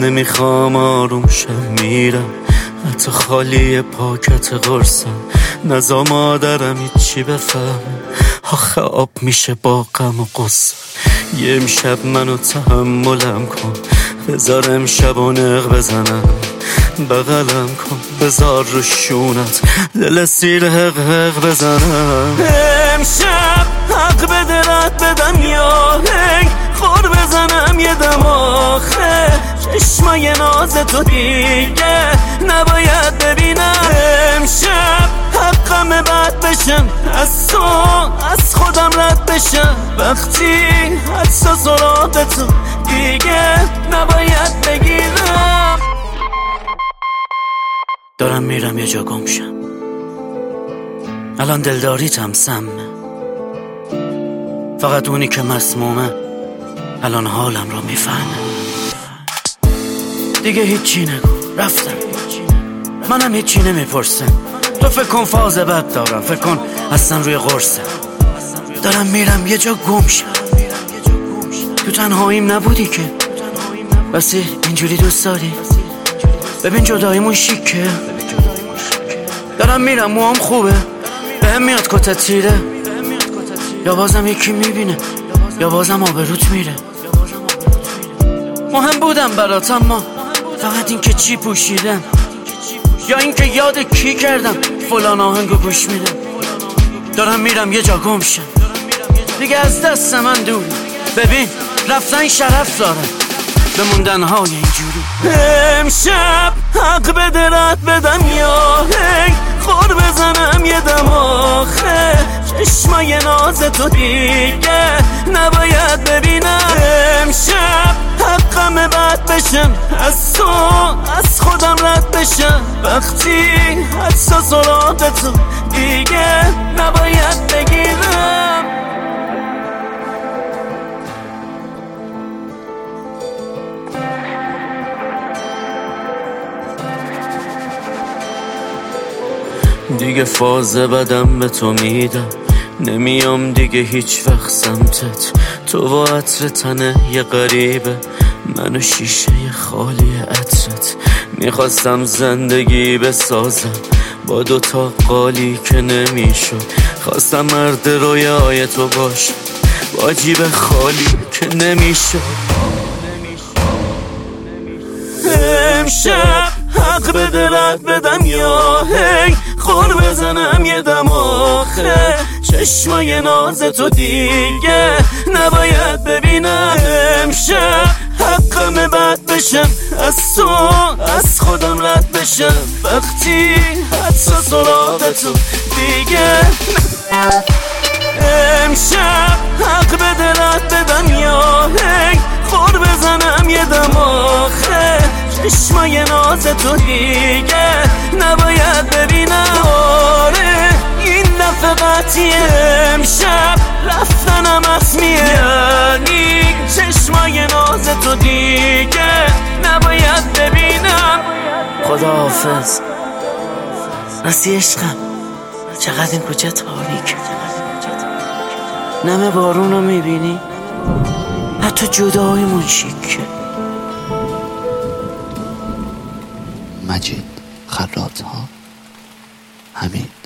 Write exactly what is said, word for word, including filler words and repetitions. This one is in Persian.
نمیخوام آروم شم میرم، حتی خالی پاکت قرصم. نزا مادرم هیچی بفهم، آخه آب میشه با غم و غصه. یه امشب منو تحملم کن، بذار امشب و نق بزنم. بغلم کن بذار رو شونت دل سیر حق حق بزنم. امشب حق بده رد بدم یا هنگ خور بزنم یه دم. آخه چشمای ناز تو دیگه نباید ببینم. امشب حقم بد بشم از تو، از خودم رد بشم. وقتی حدسا سراغ تو دیگه نباید بگیرم. دارم میرم یه جا گم شم، الان دلداریتم سمه. فقط اونی که مسمومه الان حالم رو میفهمه. دیگه هیچی نگو رفتم، منم هیچی نمیپرسم. تو فکر کن فاز بد دارم، فکر کن اصلا روی قرصم. دارم میرم یه جا گم شم، تو تنهاییم نبودی که بسی اینجوری دوست داری. ببین جداییمون شیکه. دارم میرم موام خوبه، بهم میاد کتت تیره. یا بازم یکی میبینه یا بازم آبروت میره. مهم بودم برات اما فقط این که چی پوشیدم، یا این که یاد کی کردم فلان آهنگو گوش میدم. دارم میرم یه جا گم شم، دیگه از دست من دوری. ببین رفتن شرف داره، بموندن های اینجوری. امشب حق بده رد بدم یا هنگ خور بزنم یه دم. آخه چشمای ناز تو دیگه نباید ببینم. امشب حقم بد بشم از تو، از خودم رد بشم. وقتی حدسا سراغ تو دیگه نباید بگیرم. دیگه فاز بدم به تو میدم، نمیام دیگه هیچ وقت سمتت. تو و عطر تنه یه غریبه، منو شیشه خالی عطرت. میخواستم زندگی بسازم با دوتا قالی که نمیشد. خواستم مرد رویای تو باشم با جیب خالی که نمیشد. امشب حق بده رد بدم یا هی خور بزنم یه دم. آخه چشمای ناز تو دیگه نباید ببینم. امشب حقم بد بشم از تو، از خودم رد بشم. وقتی حدسا سراغ تو دیگه. امشب حق بده رد بدم یا هی خور بزنم یه دم. آخه چشمای ناز تو دیگه نباید ببینم. آره این دفعه قطعیه، امشب رفتنم حتمیه. یعنی چشمای ناز تو دیگه نباید ببینم. خداحافظ راستی عشقم، چقدر این کوچه تاریکه. نم بارون رو میبینی، حتی جداییمون شیکه. مجید خراط ها همین.